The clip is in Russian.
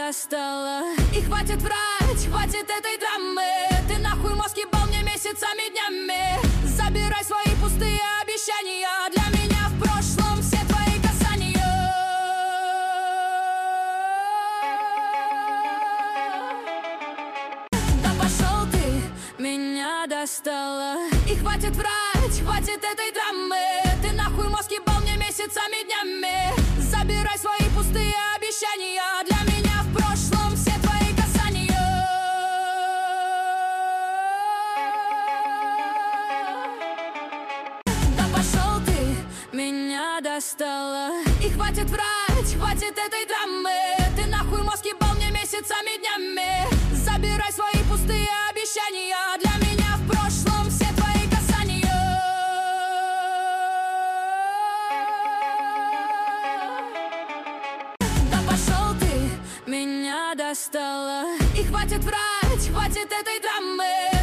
достала. И хватит врать, хватит этой драмы. Ты нахуй мозг ебал мне месяцами, днями. Забирай свои пустые обещания. Для меня в прошлом все твои касания. Да пошел ты, меня достала. И хватит врать, хватит этой драмы. Ты нахуй мозг ебал мне месяцами, днями. Забирай свои пустые обещания. Для меня в прошлом все твои касания. Да пошел ты, меня достала. И хватит врать, хватит этой драмы. Ты нахуй мозг ебал мне месяцами, днями. Забирай свои пустые обещания. Для меня в прошлом все твои касания. Да пошел ты, меня достала. И хватит врать, хватит этой драмы.